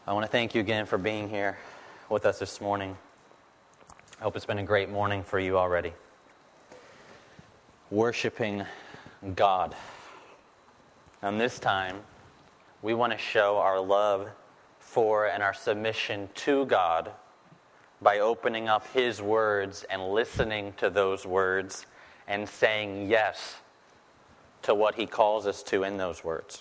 I want to thank you again for being here with us this morning. I hope it's been a great morning for you already. Worshiping God. And this time, we want to show our love for and our submission to God by opening up His words and listening to those words and saying yes to what He calls us to in those words.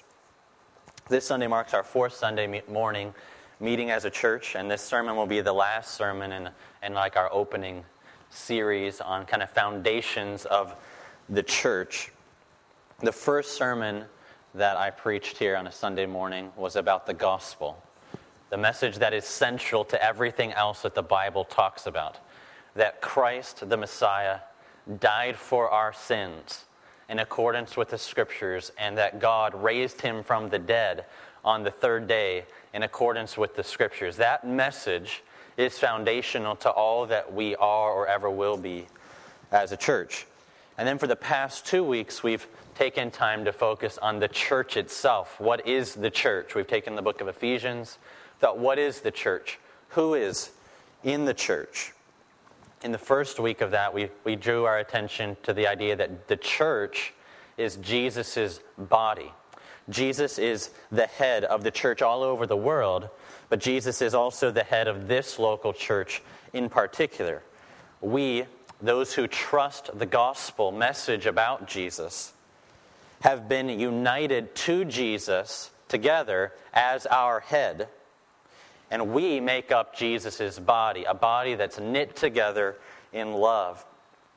This Sunday marks our fourth Sunday morning meeting as a church, and this sermon will be the last sermon in like our opening series on kind of foundations of the church. The first sermon that I preached here on a Sunday morning was about the gospel, the message that is central to everything else that the Bible talks about, that Christ, the Messiah, died for our sins in accordance with the Scriptures, and that God raised Him from the dead on the third day in accordance with the Scriptures. That message is foundational to all that we are or ever will be as a church. And then for the past 2 weeks, we've taken time to focus on the church itself. What is the church? We've taken the book of Ephesians, thought, what is the church? Who is in the church? In the first week of that, we drew our attention to the idea that the church is Jesus' body. Jesus is the head of the church all over the world, but Jesus is also the head of this local church in particular. We, those who trust the gospel message about Jesus, have been united to Jesus together as our head, and we make up Jesus' body, a body that's knit together in love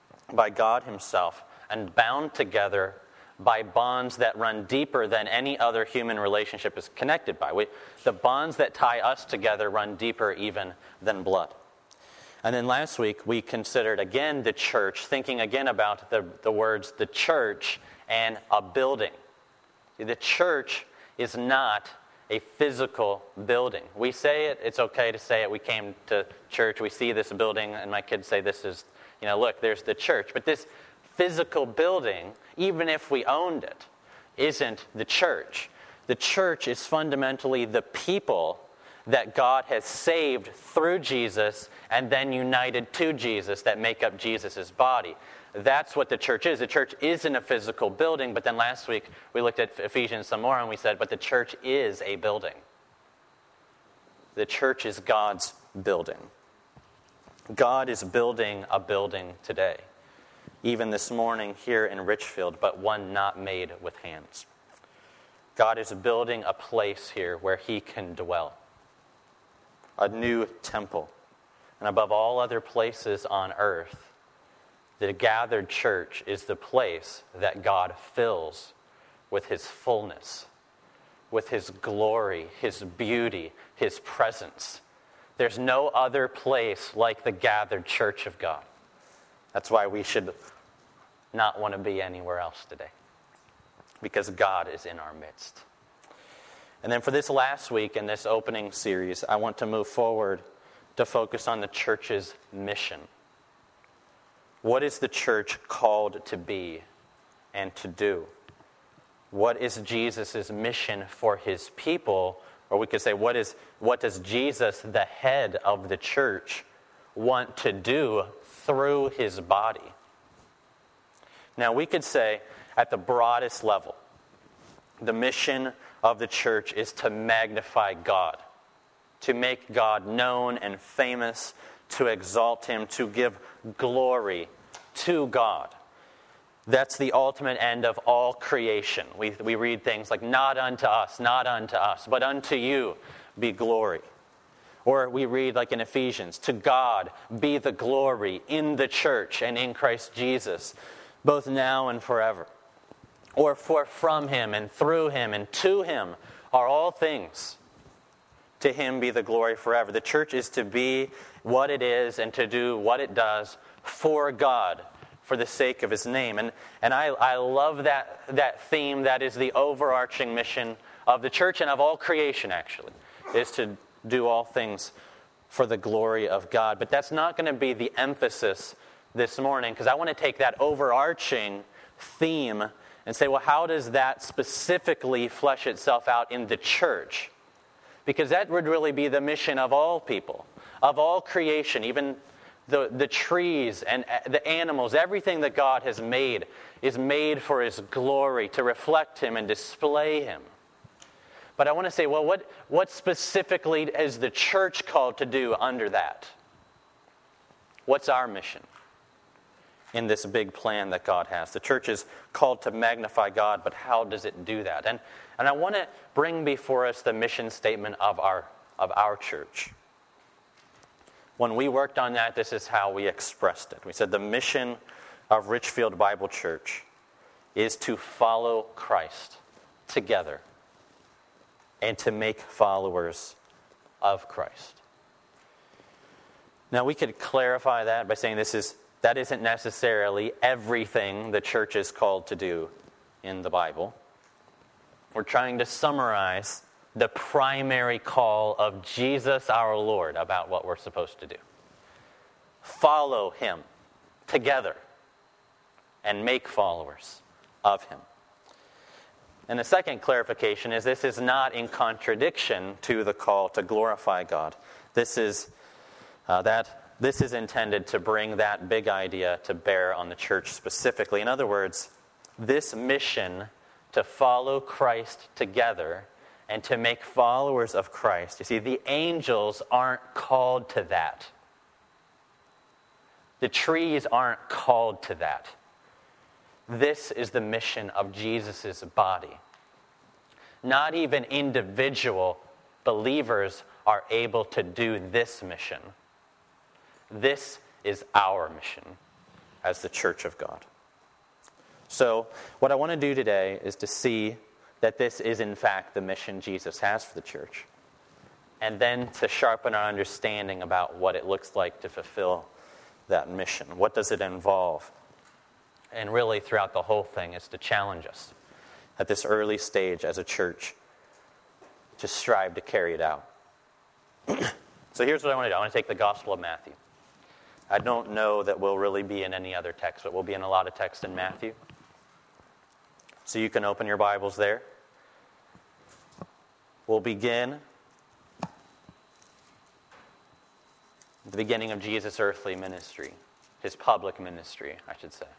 by God Himself and bound together by bonds that run deeper than any other human relationship is connected by. The bonds that tie us together run deeper even than blood. And then last week we considered again the church, thinking again about the words the church and a building. The church is not a physical building. We say it, it's okay to say it. We came to church, we see this building, and my kids say this is, look, there's the church. But this physical building, even if we owned it, isn't the church. The church is fundamentally the people that God has saved through Jesus and then united to Jesus that make up Jesus' body. That's what the church is. The church isn't a physical building, but then last week we looked at Ephesians some more and we said, but the church is a building. The church is God's building. God is building a building today, even this morning here in Richfield, but one not made with hands. God is building a place here where He can dwell, a new temple. And above all other places on earth, the gathered church is the place that God fills with His fullness, with His glory, His beauty, His presence. There's no other place like the gathered church of God. That's why we should not want to be anywhere else today, because God is in our midst. And then for this last week in this opening series, I want to move forward to focus on the church's mission. What is the church called to be and to do? What is Jesus' mission for His people? Or we could say, what does Jesus, the head of the church, want to do through His body? Now, we could say, at the broadest level, the mission of the church is to magnify God, to make God known and famous, to exalt Him, to give glory to God. That's the ultimate end of all creation. We read things like, not unto us, but unto you be glory. Or we read like in Ephesians, to God be the glory in the church and in Christ Jesus, both now and forever. Or for from Him and through Him and to Him are all things. To Him be the glory forever. The church is to be what it is and to do what it does for God, for the sake of His name. And I love that theme. That is the overarching mission of the church and of all creation, actually, is to do all things for the glory of God. But that's not going to be the emphasis this morning, because I want to take that overarching theme and say, well, how does that specifically flesh itself out in the church? because that would really be the mission of all people, of all creation, even the trees and the animals. Everything that God has made is made for His glory, to reflect Him and display Him. But I want to say, well, what specifically is the church called to do under that? What's our mission in this big plan that God has? The church is called to magnify God, but how does it do that? And I want to bring before us the mission statement of our church. When we worked on that, this is how we expressed it. We said the mission of Richfield Bible Church is to follow Christ together and to make followers of Christ. Now, we could clarify that by saying that isn't necessarily everything the church is called to do in the Bible. We're trying to summarize the primary call of Jesus our Lord about what we're supposed to do. Follow Him together and make followers of Him. And the second clarification is this is not in contradiction to the call to glorify God. This is intended to bring that big idea to bear on the church specifically. In other words, this mission to follow Christ together and to make followers of Christ. You see, the angels aren't called to that. The trees aren't called to that. This is the mission of Jesus' body. Not even individual believers are able to do this mission. This is our mission as the church of God. So, what I want to do today is to see that this is in fact the mission Jesus has for the church. And then to sharpen our understanding about what it looks like to fulfill that mission. What does it involve? And really throughout the whole thing is to challenge us at this early stage as a church to strive to carry it out. So here's what I want to do. I want to take the Gospel of Matthew. I don't know that we'll really be in any other text, but we'll be in a lot of text in Matthew. So you can open your Bibles there. We'll begin at the beginning of Jesus' earthly ministry, His public ministry, I should say.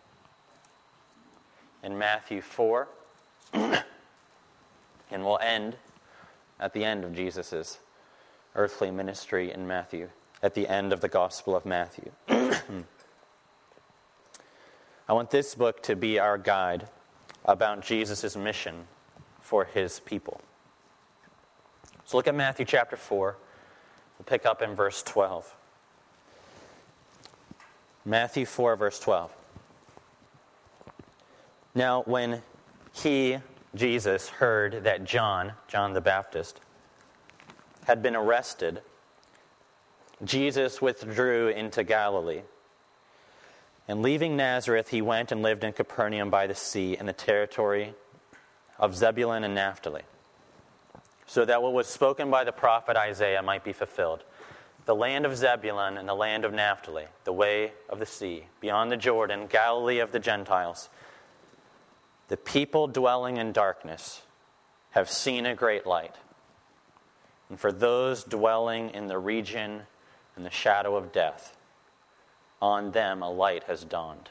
In Matthew 4, and we'll end at the end of Jesus' earthly ministry in Matthew, at the end of the Gospel of Matthew. I want this book to be our guide about Jesus' mission for His people. So look at Matthew chapter 4. We'll pick up in verse 12. Matthew 4, verse 12. Now, when He, Jesus, heard that John the Baptist, had been arrested, Jesus withdrew into Galilee. And leaving Nazareth, He went and lived in Capernaum by the sea in the territory of Zebulun and Naphtali, so that what was spoken by the prophet Isaiah might be fulfilled. The land of Zebulun and the land of Naphtali, the way of the sea, beyond the Jordan, Galilee of the Gentiles. The people dwelling in darkness have seen a great light. And for those dwelling in the region and the shadow of death, on them a light has dawned.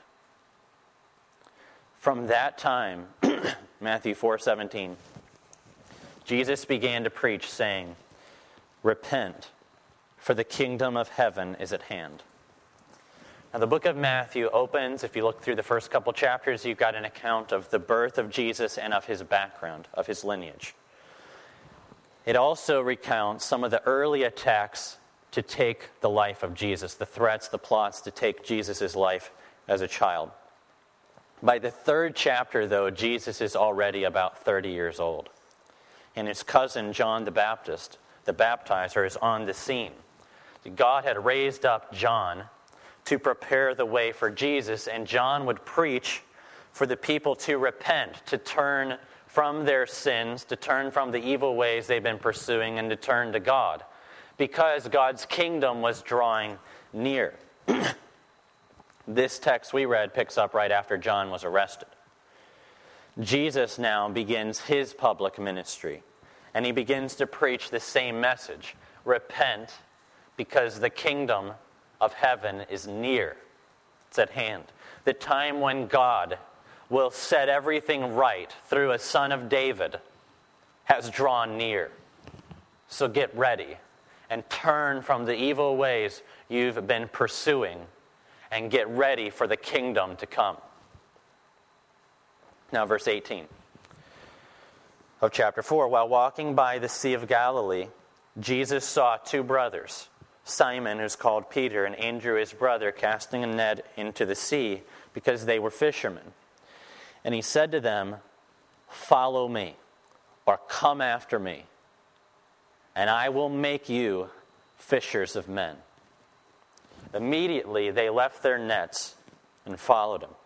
From that time, Matthew 4:17, Jesus began to preach, saying, "Repent, for the kingdom of heaven is at hand." Now, the book of Matthew opens, if you look through the first couple chapters, you've got an account of the birth of Jesus and of His background, of His lineage. It also recounts some of the early attacks to take the life of Jesus, the threats, the plots to take Jesus' life as a child. By the third chapter, though, Jesus is already about 30 years old. And his cousin, John the Baptist, the baptizer, is on the scene. God had raised up John to prepare the way for Jesus, and John would preach for the people to repent, to turn from their sins, to turn from the evil ways they've been pursuing, and to turn to God, because God's kingdom was drawing near. This text we read picks up right after John was arrested. Jesus now begins His public ministry, And he begins to preach the same message. Repent, because the kingdom of heaven is near. It's at hand. The time when God will set everything right through a son of David has drawn near. So get ready and turn from the evil ways you've been pursuing and get ready for the kingdom to come. Now, verse 18 of chapter 4. While walking by the Sea of Galilee, Jesus saw two brothers, Simon, who's called Peter, and Andrew, his brother, casting a net into the sea because they were fishermen. And he said to them, "Follow me," or "Come after me, and I will make you fishers of men." Immediately they left their nets and followed him.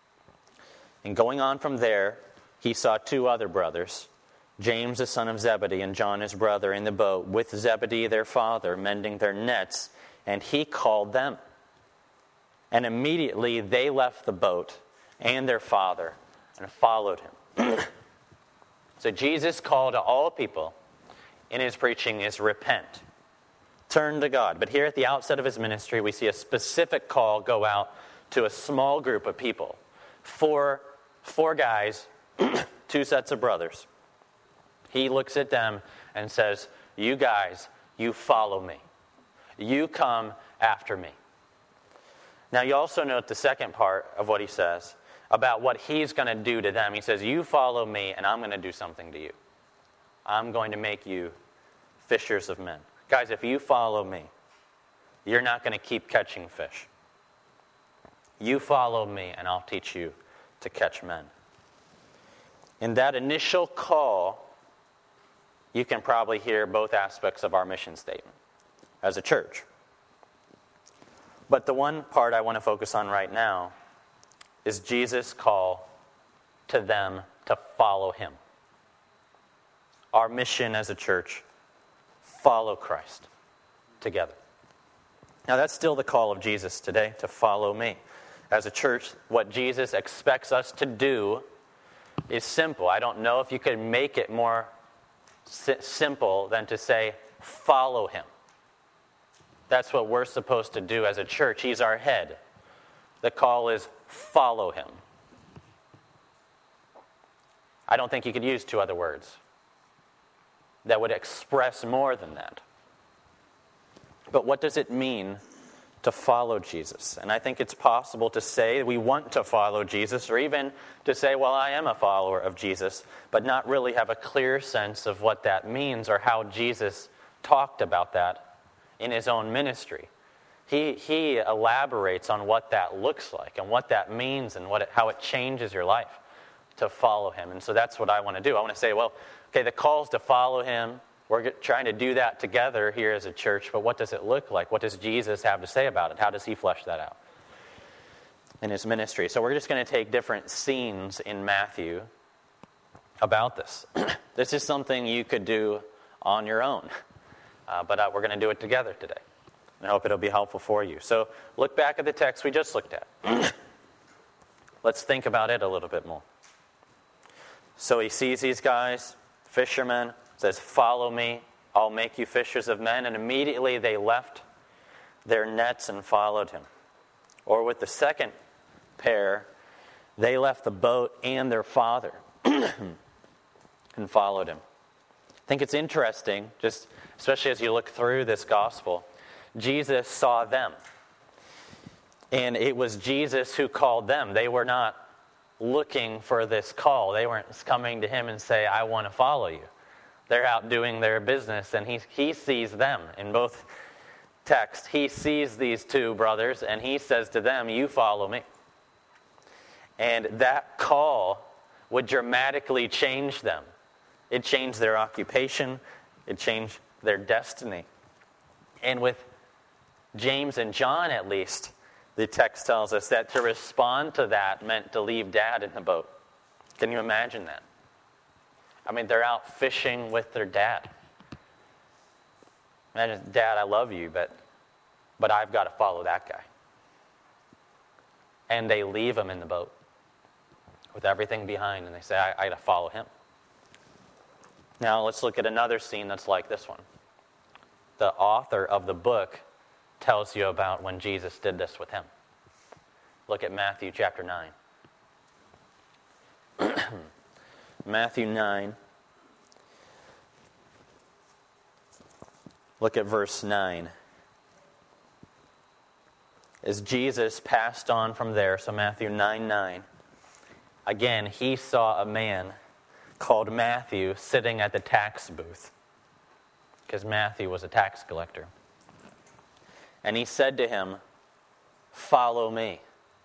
And going on from there, he saw two other brothers, James the son of Zebedee and John his brother, in the boat with Zebedee their father, mending their nets, and he called them. And immediately they left the boat and their father and followed him. So Jesus' call to all people in his preaching is repent. Turn to God. But here at the outset of his ministry, we see a specific call go out to a small group of people. Four guys, two sets of brothers. He looks at them and says, "You guys, you follow me. You come after me." Now you also note the second part of what he says about what he's going to do to them. He says, "You follow me and I'm going to do something to you. I'm going to make you fishers of men." Guys, if you follow me, you're not going to keep catching fish. You follow me and I'll teach you to catch men. In that initial call, you can probably hear both aspects of our mission statement as a church. But the one part I want to focus on right now is Jesus' call to them to follow him. Our mission as a church, follow Christ together. Now that's still the call of Jesus today, to follow me. As a church, what Jesus expects us to do is simple. I don't know if you could make it more simple than to say, follow him. That's what we're supposed to do as a church. He's our head. The call is follow him. I don't think you could use two other words that would express more than that. But what does it mean to follow Jesus? And I think it's possible to say we want to follow Jesus, or even to say, well, I am a follower of Jesus, but not really have a clear sense of what that means or how Jesus talked about that in his own ministry. He elaborates on what that looks like and what that means and how it changes your life to follow him. And so that's what I want to do. I want to say, well, okay, the call's to follow him. We're trying to do that together here as a church, but what does it look like? What does Jesus have to say about it? How does he flesh that out in his ministry? So we're just going to take different scenes in Matthew about this. This is something you could do on your own, but we're going to do it together today. And I hope it'll be helpful for you. So look back at the text we just looked at. Let's think about it a little bit more. So he sees these guys, fishermen, says, follow me, I'll make you fishers of men. And immediately they left their nets and followed him. Or with the second pair, they left the boat and their father and followed him. I think it's interesting, just especially as you look through this gospel, Jesus saw them. And it was Jesus who called them. They were not looking for this call. They weren't coming to him and say, I want to follow you. They're out doing their business, and he sees them. In both texts, he sees these two brothers, and he says to them, you follow me. And that call would dramatically change them. It changed their occupation. It changed their destiny. And with James and John, at least, the text tells us that to respond to that meant to leave Dad in the boat. Can you imagine that? I mean, they're out fishing with their dad. Imagine, Dad, I love you, but I've got to follow that guy. And they leave him in the boat with everything behind, and they say, I got to follow him. Now let's look at another scene that's like this one. The author of the book tells you about when Jesus did this with him. Look at Matthew chapter 9. Matthew 9. Look at verse 9. As Jesus passed on from there, so Matthew 9:9, again, he saw a man called Matthew sitting at the tax booth, because Matthew was a tax collector. And he said to him, "Follow me."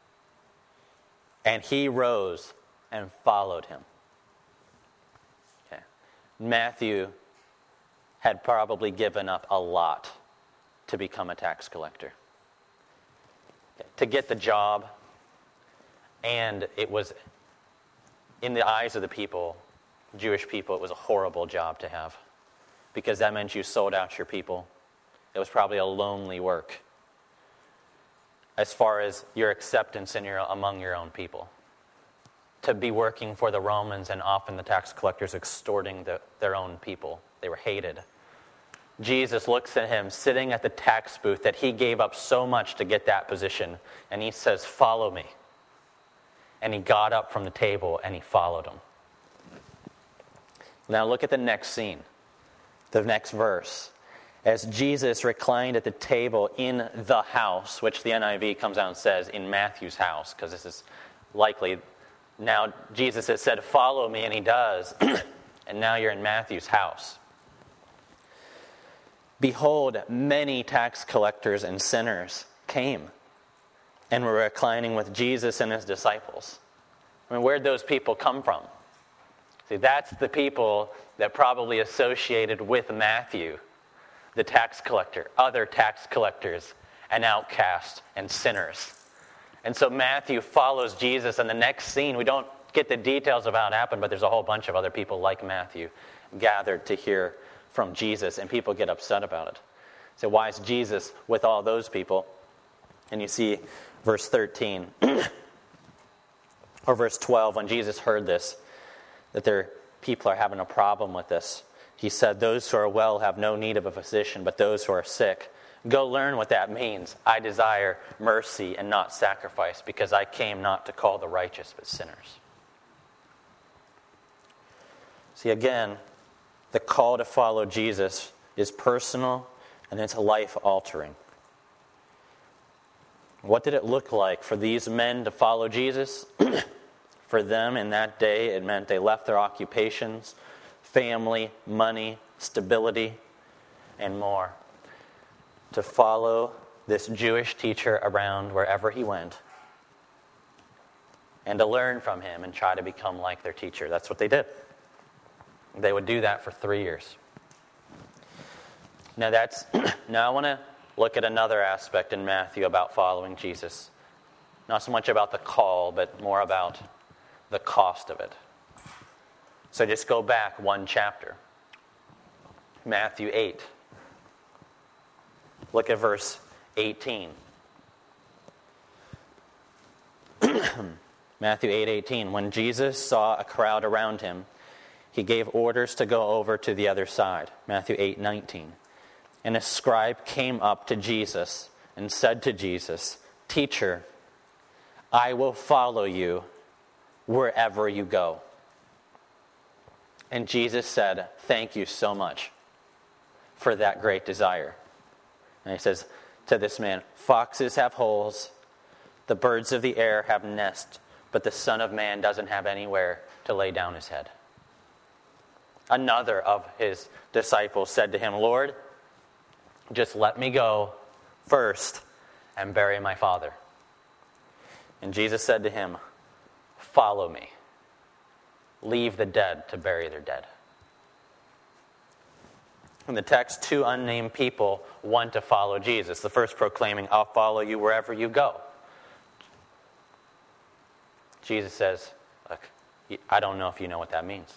And he rose and followed him. Okay. Matthew had probably given up a lot to become a tax collector, to get the job, and it was, in the eyes of the people, Jewish people, it was a horrible job to have, because that meant you sold out your people. It was probably a lonely work as far as your acceptance among your own people. To be working for the Romans, and often the tax collectors extorting their own people. They were hated. Jesus looks at him sitting at the tax booth that he gave up so much to get that position, and he says, "Follow me." And he got up from the table and he followed him. Now look at the next scene, the next verse. As Jesus reclined at the table in the house, which the NIV comes out and says in Matthew's house, because this is likely, now Jesus has said, "Follow me," and he does, and now you're in Matthew's house. Behold, many tax collectors and sinners came and were reclining with Jesus and his disciples. I mean, where'd those people come from? See, that's the people that probably associated with Matthew, the tax collector, other tax collectors, and outcasts and sinners. And so Matthew follows Jesus, and the next scene, we don't get the details of how it happened, but there's a whole bunch of other people like Matthew gathered to hear from Jesus, and people get upset about it. So why is Jesus with all those people? And you see verse 13, or verse 12, when Jesus heard this, that their people are having a problem with this. He said, "Those who are well have no need of a physician, but those who are sick. Go learn what that means. I desire mercy and not sacrifice, because I came not to call the righteous, but sinners." See, again, the call to follow Jesus is personal and it's life-altering. What did it look like for these men to follow Jesus? For them in that day, it meant they left their occupations, family, money, stability, and more, to follow this Jewish teacher around wherever he went, and to learn from him and try to become like their teacher. That's what they did. They would do that for 3 years. Now I want to look at another aspect in Matthew about following Jesus. Not so much about the call, but more about the cost of it. So just go back one chapter. Matthew 8. Look at verse 18. Matthew 8:18. When Jesus saw a crowd around him, he gave orders to go over to the other side. Matthew 8:19. And a scribe came up to Jesus and said to Jesus, "Teacher, I will follow you wherever you go." And Jesus said, "Thank you so much for that great desire." And he says to this man, "Foxes have holes, the birds of the air have nests, but the Son of Man doesn't have anywhere to lay down his head." Another of his disciples said to him, "Lord, just let me go first and bury my father." And Jesus said to him, "Follow me. Leave the dead to bury their dead." In the text, two unnamed people want to follow Jesus. The first proclaiming, "I'll follow you wherever you go." Jesus says, "Look, I don't know if you know what that means."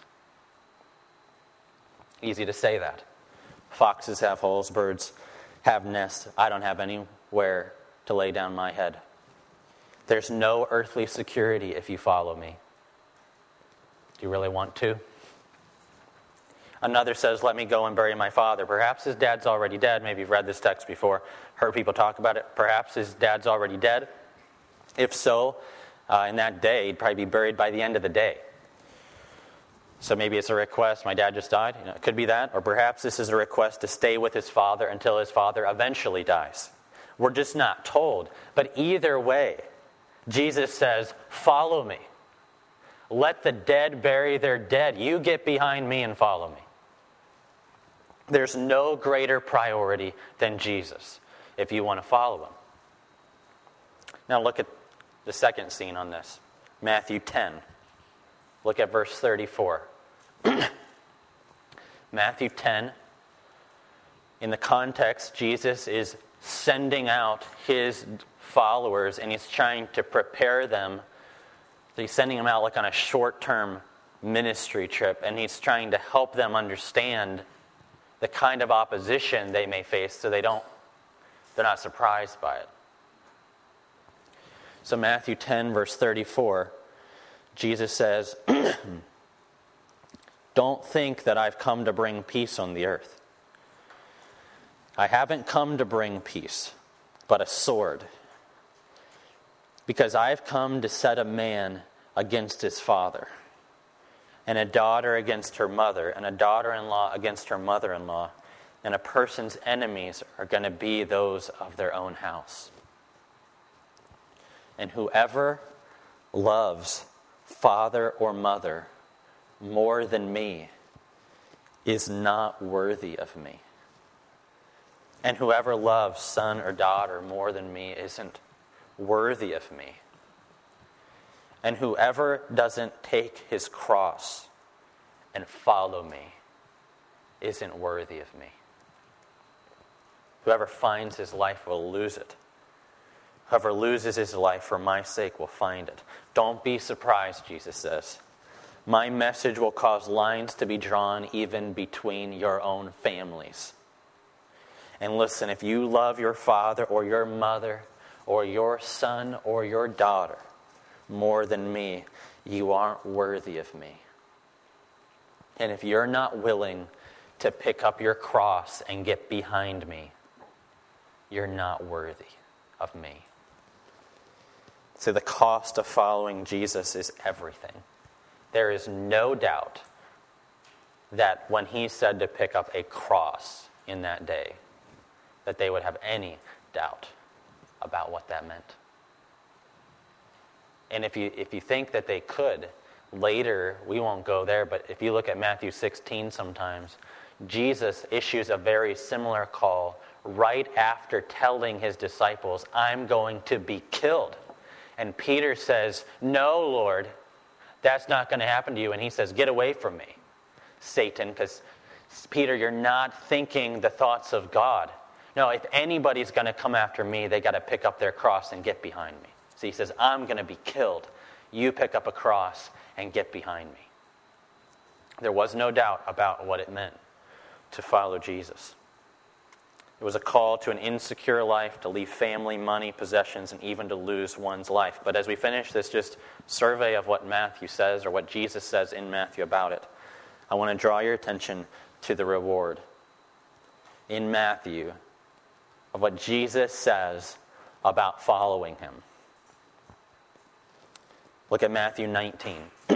Easy to say that. Foxes have holes, birds have nests. I don't have anywhere to lay down my head. There's no earthly security if you follow me. Do you really want to? Another says, let me go and bury my father. Perhaps his dad's already dead. Maybe you've read this text before, heard people talk about it. Perhaps his dad's already dead. If so, in that day, he'd probably be buried by the end of the day. So maybe it's a request, my dad just died. It could be that. Or perhaps this is a request to stay with his father until his father eventually dies. We're just not told. But either way, Jesus says, follow me. Let the dead bury their dead. You get behind me and follow me. There's no greater priority than Jesus if you want to follow him. Now look at the second scene on this. Matthew 10. Look at verse 34. Matthew 10, in the context, Jesus is sending out his followers and he's trying to prepare them. So he's sending them out like on a short-term ministry trip, and he's trying to help them understand the kind of opposition they may face so they're not surprised by it. So Matthew 10, verse 34, Jesus says, don't think that I've come to bring peace on the earth. I haven't come to bring peace, but a sword. Because I've come to set a man against his father, and a daughter against her mother, and a daughter-in-law against her mother-in-law, and a person's enemies are going to be those of their own house. And whoever loves father or mother more than me is not worthy of me. And whoever loves son or daughter more than me isn't worthy of me. And whoever doesn't take his cross and follow me isn't worthy of me. Whoever finds his life will lose it. Whoever loses his life for my sake will find it. Don't be surprised, Jesus says. My message will cause lines to be drawn even between your own families. And listen, if you love your father or your mother or your son or your daughter more than me, you aren't worthy of me. And if you're not willing to pick up your cross and get behind me, you're not worthy of me. So the cost of following Jesus is everything. There is no doubt that when he said to pick up a cross in that day, that they would have any doubt about what that meant. And if you think that they could, later, we won't go there, but if you look at Matthew 16 sometimes, Jesus issues a very similar call right after telling his disciples, I'm going to be killed. And Peter says, no, Lord, that's not going to happen to you. And he says, get away from me, Satan, because Peter, you're not thinking the thoughts of God. No, if anybody's going to come after me, they got to pick up their cross and get behind me. So he says, I'm going to be killed. You pick up a cross and get behind me. There was no doubt about what it meant to follow Jesus. It was a call to an insecure life, to leave family, money, possessions, and even to lose one's life. But as we finish this just survey of what Matthew says, or what Jesus says in Matthew about it, I want to draw your attention to the reward in Matthew of what Jesus says about following him. Look at Matthew 19.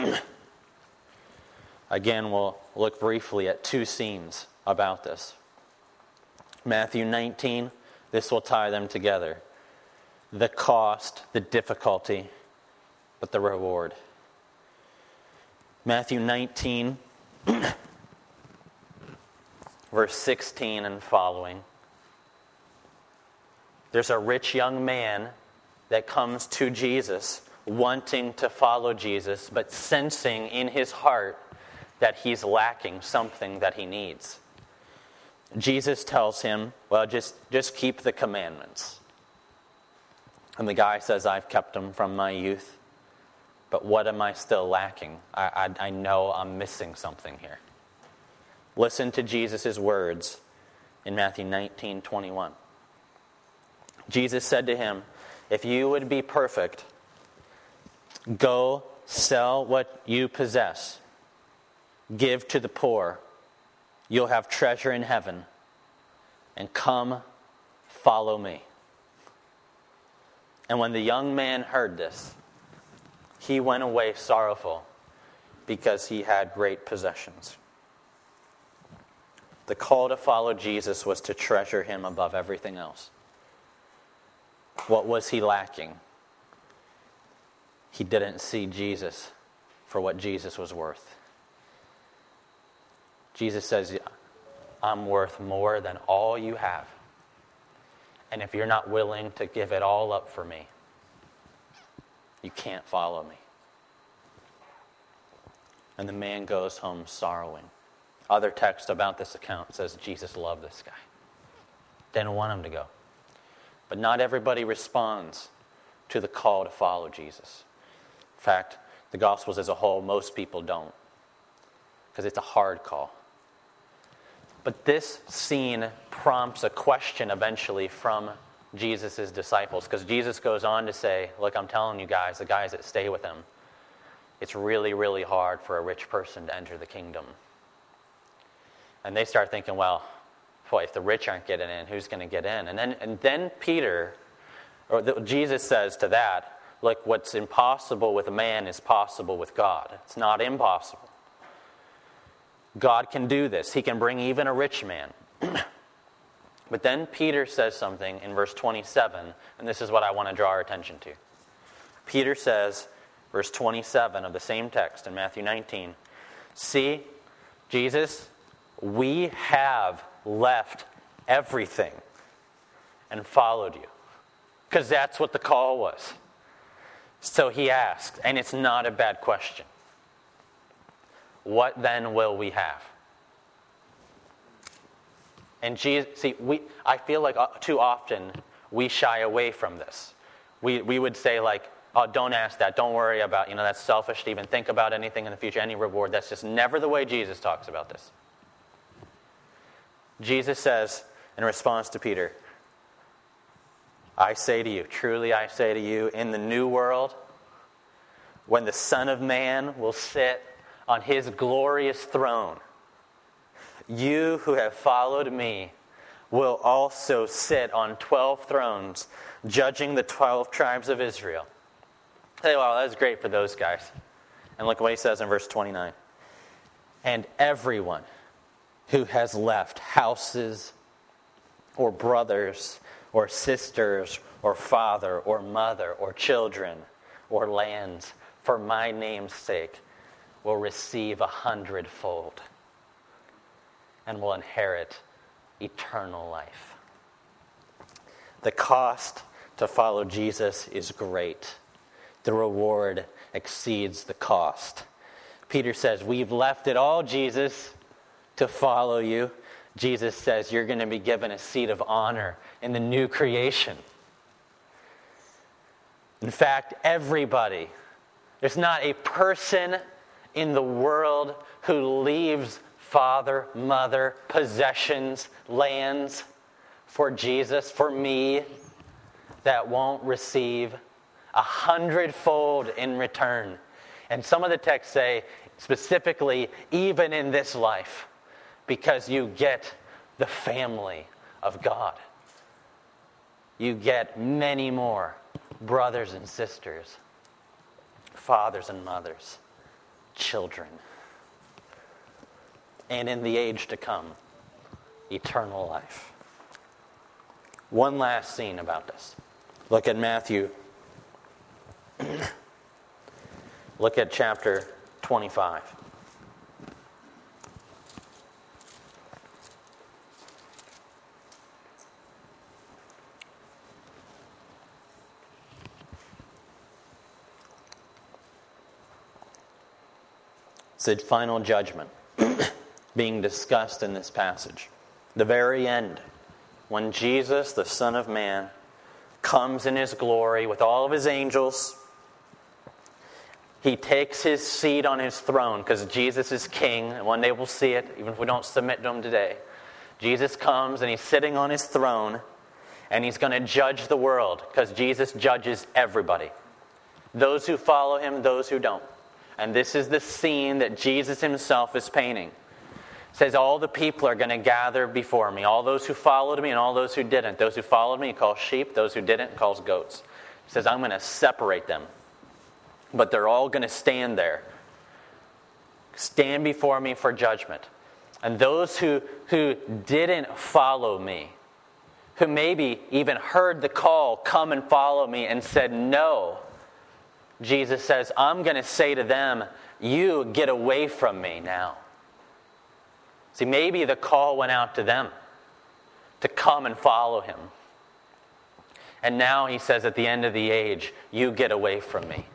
Again, we'll look briefly at two scenes about this. Matthew 19, this will tie them together. The cost, the difficulty, but the reward. Matthew 19, verse 16 and following. There's a rich young man that comes to Jesus, wanting to follow Jesus, but sensing in his heart that he's lacking something that he needs. Jesus tells him, well, just keep the commandments. And the guy says, I've kept them from my youth, but what am I still lacking? I know I'm missing something here. Listen to Jesus' words in Matthew 19:21. Jesus said to him, if you would be perfect, go sell what you possess, give to the poor, you'll have treasure in heaven. And come, follow me." And when the young man heard this, he went away sorrowful, because he had great possessions. The call to follow Jesus was to treasure him above everything else. What was he lacking? He didn't see Jesus for what Jesus was worth. Jesus says, "I'm worth more than all you have. And if you're not willing to give it all up for me, you can't follow me." And the man goes home sorrowing. Other text about this account says Jesus loved this guy. Didn't want him to go. But not everybody responds to the call to follow Jesus. In fact, the Gospels as a whole, most people don't, because it's a hard call. But this scene prompts a question eventually from Jesus' disciples, because Jesus goes on to say, "Look, I'm telling you guys, the guys that stay with him, it's really, really hard for a rich person to enter the kingdom." And they start thinking, well, boy, if the rich aren't getting in, who's going to get in? And then Peter, Jesus says to that, "Look, what's impossible with a man is possible with God." It's not impossible. God can do this. He can bring even a rich man. But then Peter says something in verse 27, and this is what I want to draw our attention to. Peter says, verse 27 of the same text in Matthew 19, "See, Jesus, we have left everything and followed you." Because that's what the call was. So he asked, and it's not a bad question, "What then will we have?" And Jesus, I feel like too often we shy away from this. We would say like, "Oh, don't ask that. Don't worry about, that's selfish to even think about anything in the future, any reward." That's just never the way Jesus talks about this. Jesus says in response to Peter, "I say to you, truly I say to you, in the new world, when the Son of Man will sit on his glorious throne, you who have followed me will also sit on 12 thrones, judging the 12 tribes of Israel." Say, wow, that's great for those guys. And look what he says in verse 29. "And everyone who has left houses or brothers or sisters or father or mother or children or lands for my name's sake will receive 100-fold and will inherit eternal life." The cost to follow Jesus is great. The reward exceeds the cost. Peter says, "We've left it all, Jesus, to follow you." Jesus says, "You're going to be given a seat of honor in the new creation." In fact, everybody, there's not a person in the world who leaves father, mother, possessions, lands for Jesus, for me, that won't receive 100-fold in return. And some of the texts say, specifically, even in this life, because you get the family of God. You get many more brothers and sisters, fathers and mothers, children. And in the age to come, eternal life. One last scene about this. Look at Matthew. Look at chapter 25. It's the final judgment being discussed in this passage. The very end, when Jesus, the Son of Man, comes in his glory with all of his angels, he takes his seat on his throne because Jesus is king, and one day we'll see it, even if we don't submit to him today. Jesus comes and he's sitting on his throne, and he's going to judge the world because Jesus judges everybody. Those who follow him, those who don't. And this is the scene that Jesus himself is painting. says all the people are going to gather before me, all those who followed me and all those who didn't. Those who followed me he calls sheep, those who didn't he calls goats. He says, I'm going to separate them, but they're all going to stand there, stand before me for judgment. And those who didn't follow me, who maybe even heard the call, come and follow me, and said no, Jesus says, I'm going to say to them, you get away from me now. See, maybe the call went out to them to come and follow him. And now he says at the end of the age, you get away from me.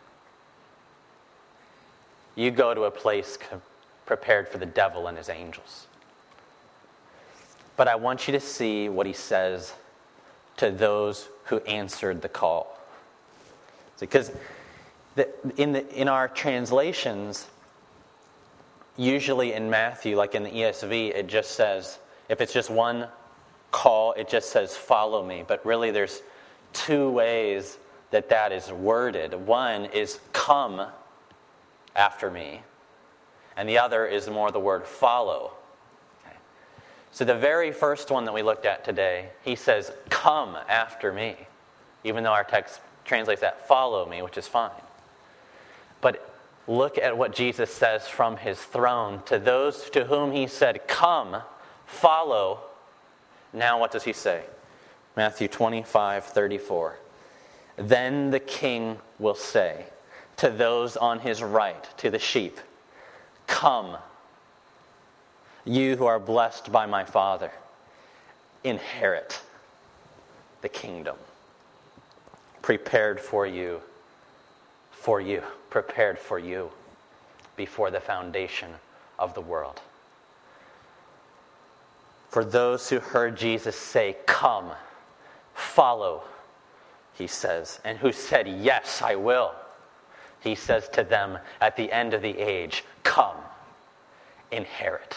You go to a place prepared for the devil and his angels. But I want you to see what he says to those who answered the call. Because in our translations, usually in Matthew, like in the ESV, it just says, if it's just one call, it just says, follow me. But really there's two ways that is worded. One is come after me, and the other is more the word follow. Okay. So the very first one that we looked at today, he says, come after me, even though our text translates that follow me, which is fine. But look at what Jesus says from his throne to those to whom he said, come, follow. Now what does he say? Matthew 25:34. Then the king will say to those on his right, to the sheep, come, you who are blessed by my Father, inherit the kingdom prepared for you, prepared for you before the foundation of the world. For those who heard Jesus say, come, follow, he says, and who said, yes, I will, he says to them at the end of the age, come, inherit.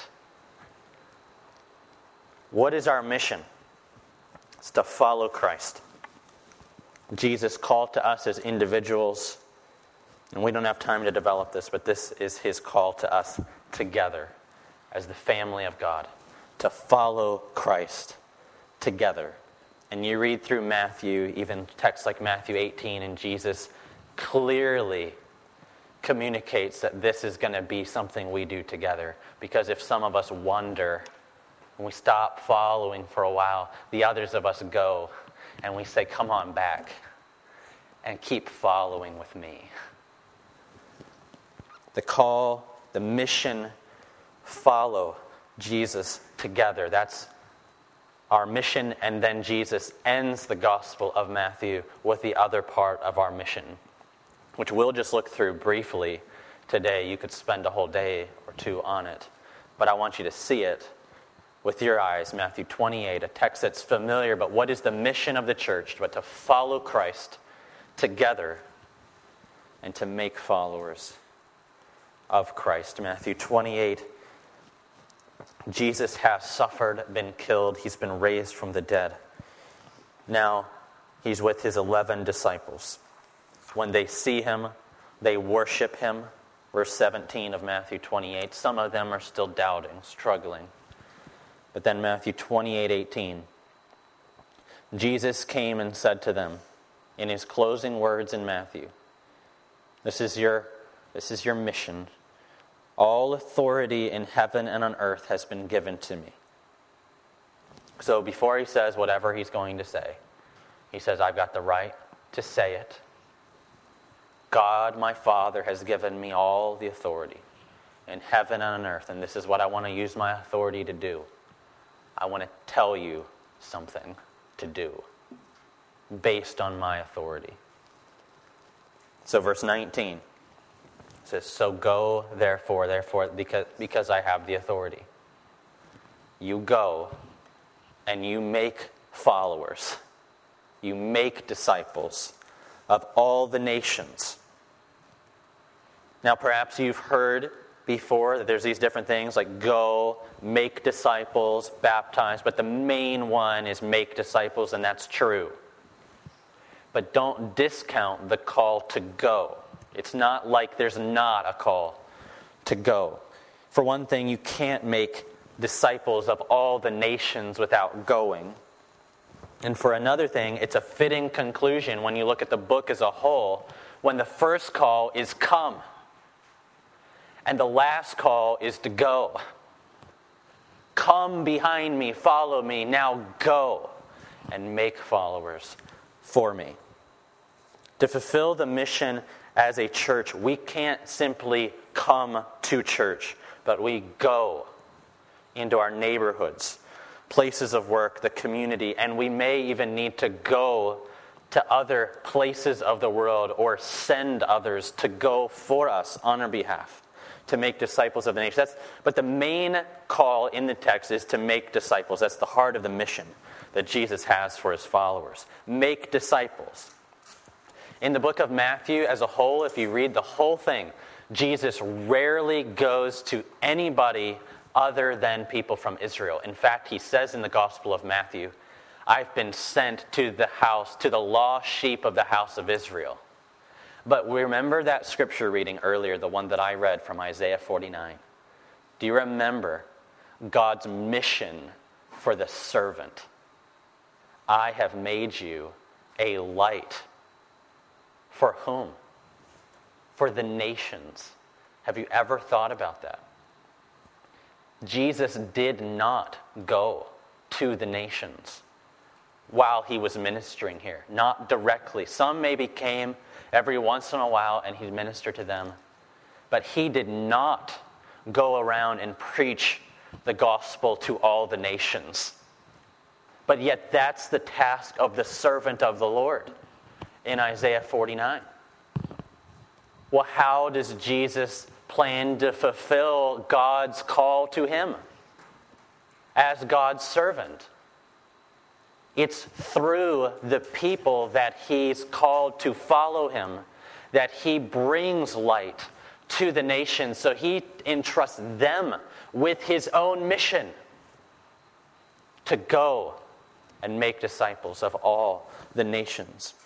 What is our mission? It's to follow Christ. Jesus called to us as individuals, and we don't have time to develop this, but this is his call to us together as the family of God, to follow Christ together. And you read through Matthew, even texts like Matthew 18, and Jesus clearly communicates that this is going to be something we do together. Because if some of us wander, and we stop following for a while, the others of us go, and we say, come on back, and keep following with me. The call, the mission, follow Jesus together. That's our mission, and then Jesus ends the Gospel of Matthew with the other part of our mission, which we'll just look through briefly today. You could spend a whole day or two on it, but I want you to see it with your eyes. Matthew 28, a text that's familiar, but what is the mission of the church? But to follow Christ together and to make followers of Christ. Matthew 28, Jesus has suffered, been killed, he's been raised from the dead. Now, he's with his 11 disciples. When they see him, they worship him. Verse 17 of Matthew 28. Some of them are still doubting, struggling. But then Matthew 28:18. Jesus came and said to them, in his closing words in Matthew, this is your mission. All authority in heaven and on earth has been given to me. So before he says whatever he's going to say, he says, I've got the right to say it. God, my Father, has given me all the authority in heaven and on earth, and this is what I want to use my authority to do. I want to tell you something to do based on my authority. So verse 19 says, so go, therefore, because I have the authority. You go and you make followers. You make disciples of all the nations. Now, perhaps you've heard before that there's these different things like go, make disciples, baptize, but the main one is make disciples, and that's true. But don't discount the call to go. It's not like there's not a call to go. For one thing, you can't make disciples of all the nations without going. And for another thing, it's a fitting conclusion when you look at the book as a whole, when the first call is come, and the last call is to go. Come behind me, follow me, now go and make followers for me. To fulfill the mission as a church, we can't simply come to church, but we go into our neighborhoods, places of work, the community, and we may even need to go to other places of the world or send others to go for us on our behalf to make disciples of the nation. But the main call in the text is to make disciples. That's the heart of the mission that Jesus has for his followers. Make disciples. In the book of Matthew as a whole, if you read the whole thing, Jesus rarely goes to anybody other than people from Israel. In fact, he says in the Gospel of Matthew, I've been sent to the lost sheep of the house of Israel. But remember that scripture reading earlier, the one that I read from Isaiah 49. Do you remember God's mission for the servant? I have made you a light. For whom? For the nations. Have you ever thought about that? Jesus did not go to the nations while he was ministering here. Not directly. Some maybe came every once in a while and he ministered to them. But he did not go around and preach the gospel to all the nations. But yet that's the task of the servant of the Lord in Isaiah 49. Well, how does Jesus plan to fulfill God's call to him as God's servant? It's through the people that he's called to follow him that he brings light to the nations. So he entrusts them with his own mission to go and make disciples of all the nations.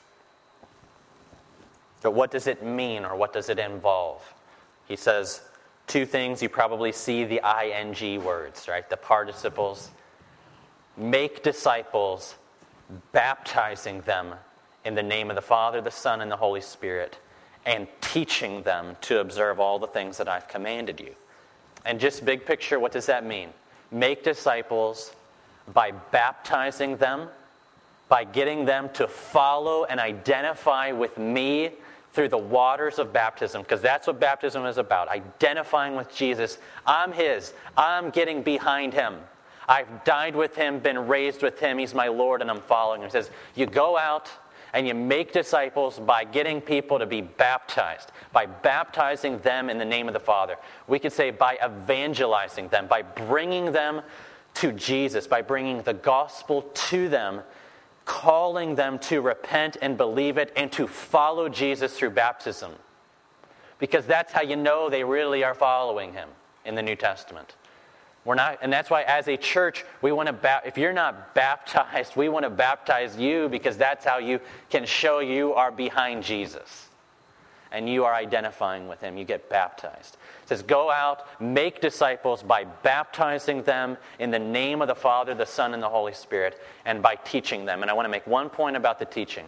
But what does it mean, or what does it involve? He says two things. You probably see the ing words, right? The participles. Make disciples, baptizing them in the name of the Father, the Son, and the Holy Spirit, and teaching them to observe all the things that I've commanded you. And just big picture, what does that mean? Make disciples by baptizing them, by getting them to follow and identify with me through the waters of baptism, because that's what baptism is about, identifying with Jesus. I'm his. I'm getting behind him. I've died with him, been raised with him. He's my Lord, and I'm following him. He says, you go out and you make disciples by getting people to be baptized, by baptizing them in the name of the Father. We could say by evangelizing them, by bringing them to Jesus, by bringing the gospel to them, calling them to repent and believe it and to follow Jesus through baptism. Because that's how you know they really are following him in the New Testament. And that's why as a church, we want to, if you're not baptized, we want to baptize you, because that's how you can show you are behind Jesus and you are identifying with him. You get baptized. It says, go out, make disciples by baptizing them in the name of the Father, the Son, and the Holy Spirit, and by teaching them. And I want to make one point about the teaching,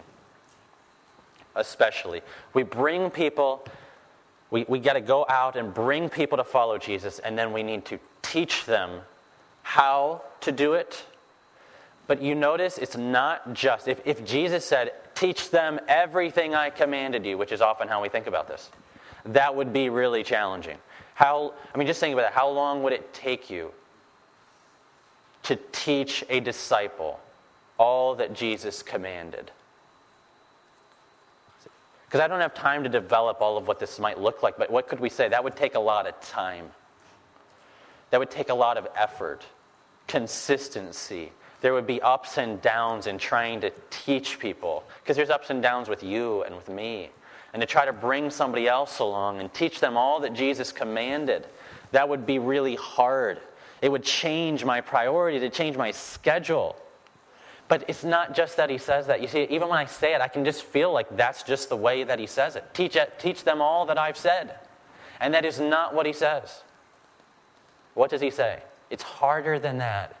especially. We bring people, we got to go out and bring people to follow Jesus, and then we need to teach them how to do it. But you notice it's not just, if Jesus said, teach them everything I commanded you, which is often how we think about this, that would be really challenging. Just think about it. How long would it take you to teach a disciple all that Jesus commanded? Because I don't have time to develop all of what this might look like, but what could we say? That would take a lot of time. That would take a lot of effort, consistency. There would be ups and downs in trying to teach people, because there's ups and downs with you and with me. And to try to bring somebody else along and teach them all that Jesus commanded, that would be really hard. It would change my priority, to change my schedule. But it's not just that he says that. You see, even when I say it, I can just feel like that's just the way that he says it. Teach them all that I've said. And that is not what he says. What does he say? It's harder than that.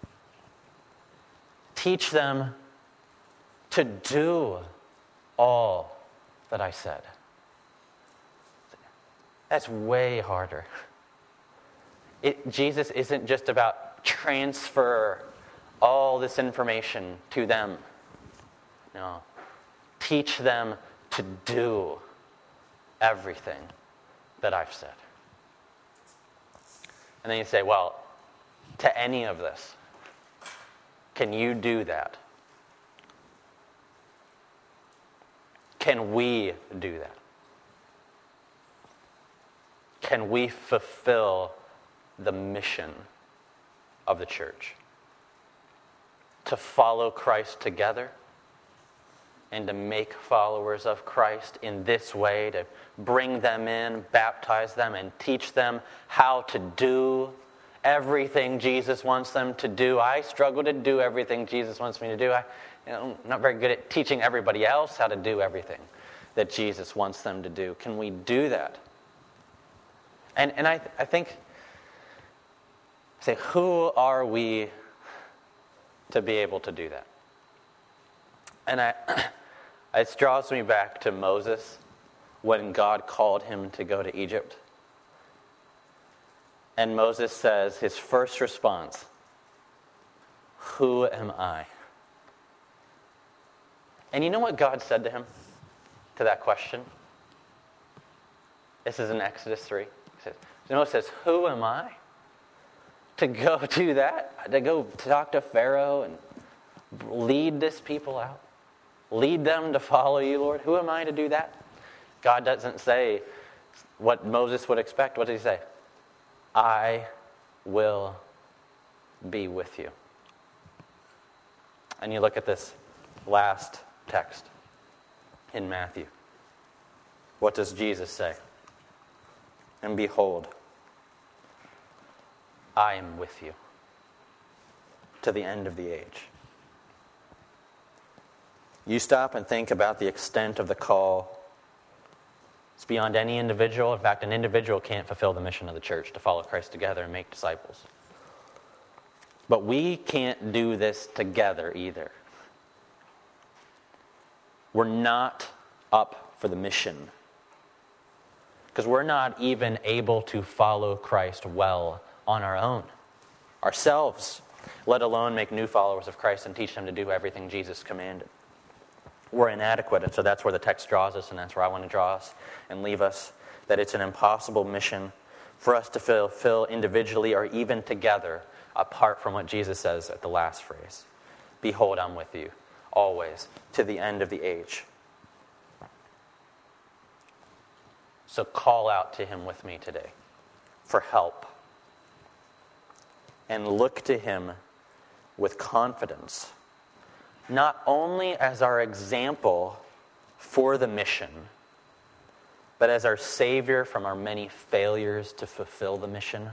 Teach them to do all that I said. That's way harder. Jesus isn't just about transfer all this information to them. No. Teach them to do everything that I've said. And then you say, well, to any of this, can you do that? Can we do that? Can we fulfill the mission of the church? To follow Christ together and to make followers of Christ in this way, to bring them in, baptize them, and teach them how to do everything Jesus wants them to do. I struggle to do everything Jesus wants me to do. I'm not very good at teaching everybody else how to do everything that Jesus wants them to do. Can we do that? And I think, say, who are we to be able to do that? And it draws me back to Moses when God called him to go to Egypt. And Moses says, his first response, "Who am I?" And you know what God said to him, to that question? This is in Exodus 3. Moses says, "Who am I to go do that? To go talk to Pharaoh and lead this people out? Lead them to follow you, Lord? Who am I to do that?" God doesn't say what Moses would expect. What does he say? "I will be with you." And you look at this last text in Matthew. What does Jesus say? "And behold, I am with you to the end of the age." You stop and think about the extent of the call. It's beyond any individual. In fact, an individual can't fulfill the mission of the church to follow Christ together and make disciples. But we can't do this together either. We're not up for the mission because we're not even able to follow Christ well on our own, ourselves, let alone make new followers of Christ and teach them to do everything Jesus commanded. We're inadequate, and so that's where the text draws us, and that's where I want to draw us and leave us, that it's an impossible mission for us to fulfill individually or even together, apart from what Jesus says at the last phrase. "Behold, I'm with you, always, to the end of the age." So call out to him with me today for help. And look to him with confidence, not only as our example for the mission, but as our Savior from our many failures to fulfill the mission,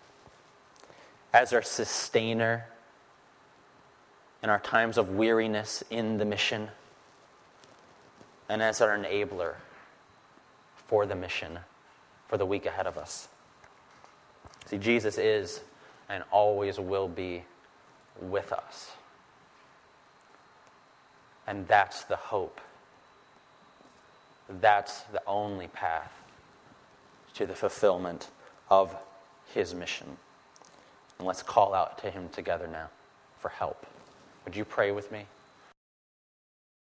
as our sustainer in our times of weariness in the mission, and as our enabler for the mission for the week ahead of us. See, Jesus is and always will be with us. And that's the hope. That's the only path to the fulfillment of his mission. And let's call out to him together now for help. Would you pray with me?